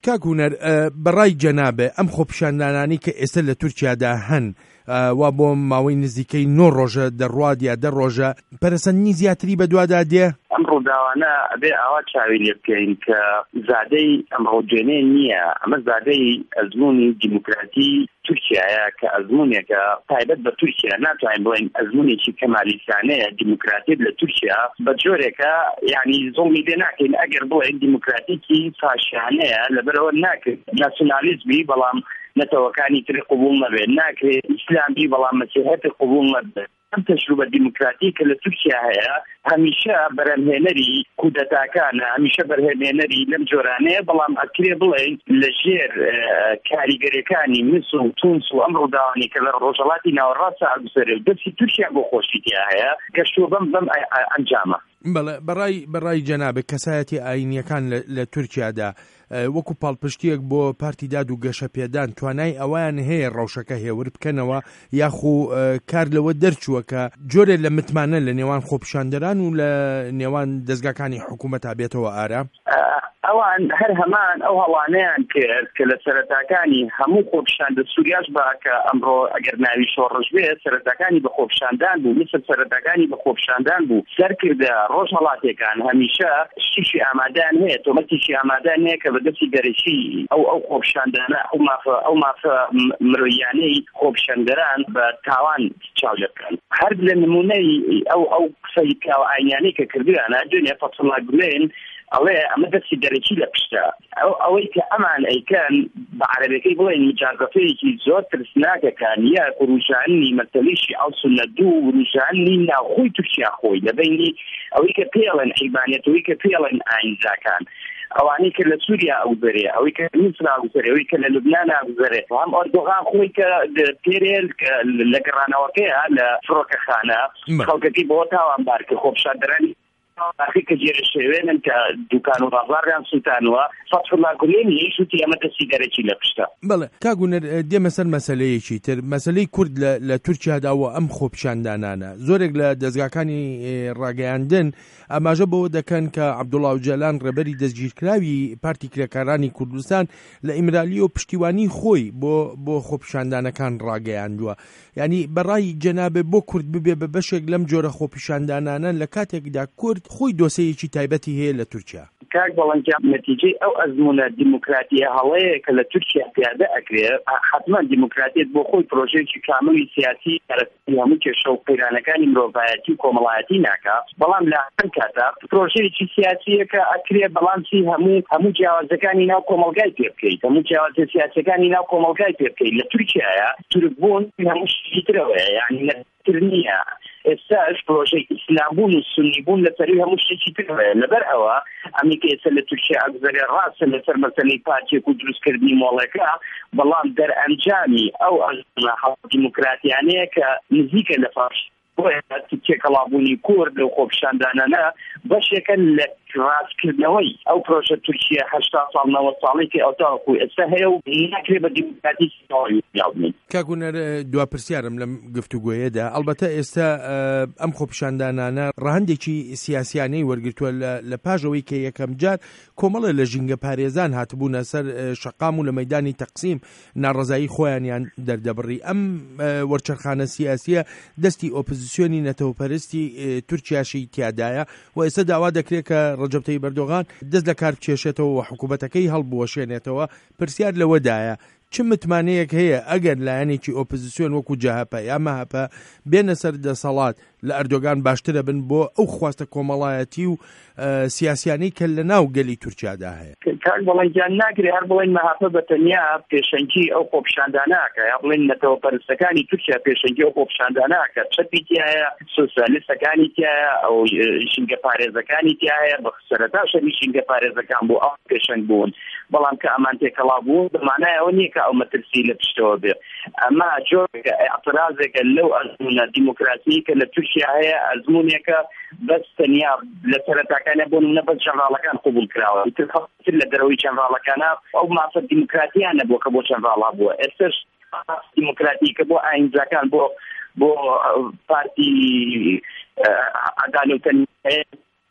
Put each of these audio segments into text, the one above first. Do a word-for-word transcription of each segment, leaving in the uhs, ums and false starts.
کاکوونەر بەڕای جەنابێ ئەم خۆپیشاندانانی کە ئێستا لە تورکیادا هەن وا بۆ ماوەی نزیکەی نۆ ڕۆژە دەڕوات یا دە ڕۆژە پەرەسەندنی زیاتری بەدوادا دێ؟ ئەم ڕووداوانە ئەبێ ئاوا چاوی لێ بکەین کە زادەی ئەم ڕۆژێنێ نییە، ئەمە زادەی ئەزموونی دیموکراتی تورکیایە کە ئەزمونێکە تایبەت بە تورکیا ناتوانین بڵێن ئەزمونێکی کەمالیسانەیە دیموکراتیت لە تورکیا بە جۆرێکە یعنی زۆڵمی لێ ناکەین ئەگەر بڵێن دیموکراتیکی فاشیانەیە لەبەرەوە ناکرد ناسیۆنالیزمی بەڵام نەتەوەکانی تری قبول نەبێت، ناکرێت ئیسلامی بەڵام مەسیحەتی قبول نەبێت. ئەم تەجروبە دیموکراتی کە لە تورکیا هەیە هەمیشە بەرهەمهێنەری کودەتاکانە، هەمیشە بەرهەمهێنەری لەم جۆرانەیە، بەڵام ئەکرێ بڵێن لە ژێر کاریگەریەکانی مصر و تونس و ئەم ڕووداوانی کە لە ڕۆژهەڵاتی ناوەڕاستە ئەگوزارێ و دەستی تورکیا بۆ خۆشیتیا هەیە گەشتووە بەم بەم ئەنجامە. بەڵێ بەڕای بەڕای جەنابێت کەسایەتی ئاینیەکان لە تورکیادا وەکو پاڵپشتیەک بۆ پارتی داد و گەشە پێدان توانای ئەویان هەیە ڕەوشەکە هێور بکەنەوە یاخو کار لەوە دەرچووە کە جۆرێ لە متمانە لە نێوان خۆپیشاندەران و لە نێوان دەستگاکانی حکوومەت بێتەوە ئارام؟ ئەوان هەر هەمان ئەو هەڵانەیان کرد کە لە سەرەتاکانی هەموو خۆپیشاندە سووریاش بە کە ئەمڕۆ ئەگەر ناوی شۆڕژ بێت سەرەتاکانی بە خۆپیشاندان بوو، مثل سەرەتاکانی بە خۆپیشاندان بوو سەرکردە ڕۆژهەڵاتێکان هەمیشە شتیشی ئامادەیان هەیە، تۆمەتێکی ئامادەیان هەیە کە بەدەستی دەرەکی ئەو ئەو خۆپیشاندانە ئەو مافە ئەو مافە مرۆیانەی خۆپیشاندەران بە تاوان چاو بکەن. هەر لە نمونەی ئەو ئەو قسەی پیاوە ئاینیانەی کە کردویانە دوێنێ فەتحوڵا گولێن ئەڵێ ئەمە دەستی دەرەکی لە پشتە ئەو ئەوەی کە ئەمان ئەیکەن بە عەرەبیەکەی بڵێن مجازەفەیەکی زۆر ترسناکەکان یا ڕوژاندنی مەسەلەیشی ئەو سونە دوو ڕوژاندنی ناوخۆی تورکیا خۆی لەبینی ئەوەی کە پێڵێن حیبانێت ئەوەی کە پێڵێن ئاینزاکان ئەوانەی کە لە سووریا ئەوزەرێ ئەوەی کە میسر ئەوزەرێ ئەوەی کە لە لوبنان ئەوزەرێ هەم ئەردۆغان خۆی کە پێرێل لە گەڕانەوەکەیە لە فڕۆکەخانە خەڵکەکەی بۆ تاوانبار کە خۆپیشاندەرانی ئاخی کە جێرە شێوێنن کە دوکان و بازاڕیان سووتانوە فەتحوڵا گولێنی شوتی ئەمە دەستی دەرەکی لە پشتە. بەڵێ کاکوونەر دێمە سەر مەسەلەیەکی تر، مەسەلەی کورد لە تورکیاداوە ئەم خۆپیشاندانانە زۆرێک لە دەستگاکانی ڕاگەیاندن ئاماژە بەوە دەکەن کە عەبدوڵڵا ئۆجەلان ڕێبەری دەستگیرکراوی پارتی کرێکارانی کوردستان لە ئیمرالی و پشتیوانی خۆی بۆ بۆ خۆپیشاندانەکان ڕاگەیاندووە. یعنی بەڕای جەنابێ بۆ کورد ببێ بە بەشێک لەم جۆرە خۆپیشاندانانە لە کاتێکدا کورد خۆی دۆسەیەکی تایبەتی هەیە لە تورکیا؟ کاک بەڵەنجام نەتیجەی ئەو ئەزمونە دیموکراتیە هەڵەیە کە لە تورکیا پیادە ئەکرێت حتما دیموکراتیت بۆ خۆی پرۆژەیەکی کاملی سیاسی هەموو کێشە و قەیرانەکانی مرۆڤایەتی و کۆمەڵایەتی ناکا، بەڵام لە هەر کاتا پرۆژەیەکی سیاسیە کە ئەکرێت بەڵامسی هەموو هەموو جیاوازەکانی ناو کۆمەلگای پێ بکەیت، هەموو جیاوازە سیاسەکانی ناو کۆمەلگای پێ بکەیت. لە تورکیایە تورکبوون هەموو شتی ترەوەیە، یعنی نەتر نییە. ئێستاش پرۆژەی ئیسلامبوون و سونیبوون لەسەری هەموو شتێکی ترەوەیە. لەبەر ئەوە ئەمریکا ئێستا لە تورکیا ئەگوزارێ ڕاستە لەسەر مەسەلەی پارتیەک و دروستکردنی مۆڵەکە، بەڵام دەرئەنجامی ئەو ئەزمونە دیموکراتیانەیە کە نزیکە لە فاش تێکەڵابوونی کورد و خۆپیشاندانانە بەشێکن لە ڕاستکردنەوەی ئەو پرۆژە تورکیا هەشتا ساڵ نەوەت ساڵی کە ئەوتاوەکو ئێستا هەیە و ناکرێت بە دیموکراتی یاڵبێت. کاکوونەر دوا پرسیارم لەم گفتوگۆیەدا ئەڵبەتە ئێستا ئەم خۆپیشاندانانە ڕەهەندێکی سیاسیانەی وەرگرتووە لە پاژەوەی کە یەکەم جار کۆمەڵە لە ژینگە پارێزان هاتبوونە سەر شەقام و لە مەیدانی تەقسیم ناڕەزایی خۆیانیان دەردەبڕی. ئەم وەرچەرخانە سیاسیە دەستی ئۆپۆزیسیۆنی نەتەوەپەرستی تورکیاشی تیادایە و ئێستا داوا دەکرێت کە ڕەجەب تەیب ئەردۆغان دەست لە کار بچێشێتەوە و حکوومەتەکەی هەڵبوەشێنێتەوە. پرسیار لەوەدایە چ متمانەیەک هەیە ئەگەر لایەنێکی ئۆپۆزیسیۆن وەکو جەهەپە یا مەهەپە بێنە سەر دەسەڵات لە ئەردۆغان باشترە بن بۆ ئەو خواستە کۆمەڵایەتی و سیاسیانەی کە لە ناو گەلی تورکیادا هەیە؟ کاک بەڵەنجان ناگرێت هەر بڵێن مەهەپە بەتەنیا پێشەنگی ئەو خۆپیشاندانەکە یا بڵێن نەتەوەپەرستەکانی تورکیا پێشەنگی ئەو خۆپیشاندانەکە چەپی تایە سۆسیالیستەکانی تایە ئەو ژینگە پارێزەکانی تایە بە سەرەتا شەوی ژینگە پارێزەکان بۆ ئەو پێشەنگ بوون، بەڵام کە ئەمان تێکەڵابوون بەمانای ئەوە نییە کە ئەو مەترسی لە پشتەوە بێت. ئەمە جۆرێکە ئەعترازێکە لەو ئەزمونە دیموکراسی کە لە تورکیا هەیە ئەزمونێکە بەس تەنیا لە سەرەتاکانە بۆ نمونە بەس جەنراڵەکان قبول کراوە، تر لە دەرەوەی جەنراڵەکانە ئەو مافە دیموکراتیانە بۆ کە بۆ جەنراڵا بووە. ئێستاش دیموکراتی کە بۆ ئاینزاکان بۆ بۆ پارتی عەدالەت و تەنیا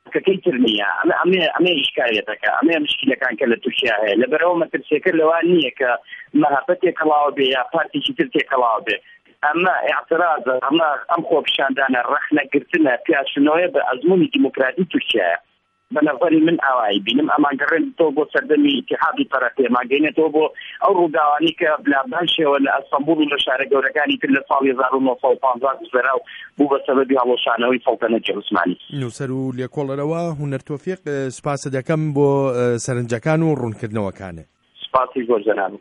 کەکەی تر نییە ئەمێ ئەمێ ئیشکالێتەکە ئەمێ مشکلەکان کە لە تووشیا هەیە لەبەرەوە مەترسیەکە لەوان نییە کە مەهابەتێک کەڵاو بێ یا پارتێکی تر تێکەڵاو بێ ئەمە اعتراضە ئەمە ئەم خۆپیشاندانە ڕەخنەگرتنە پیاشنەوەی بە ئەزموونی دیموکراتی تورکیایە بەنەڤەری من ئاوایی بینم ئەمانگەڕێنێتەوە بۆ سەردەمی ئیتیحادی پەرەپێ ئەمانگەێنێتەوە بۆ ئەو ڕووداوانی کە بلابانشەوە لە ئەستەمبوڵ و لە شارە گەورەکانی تر لە ساڵی هەزار و نۆ سەد و پانزە سوێراو بوو بە سەبەبی هەڵۆشانەوەی سەڵتەنەتی عوسمانی. نووسەر و لێکۆڵەرەوە هونەر تۆفیق سپاسە دەکەم بۆ سەرنجەکان و ڕوونکردنەوەکانە. سپاسی زۆر جەناب.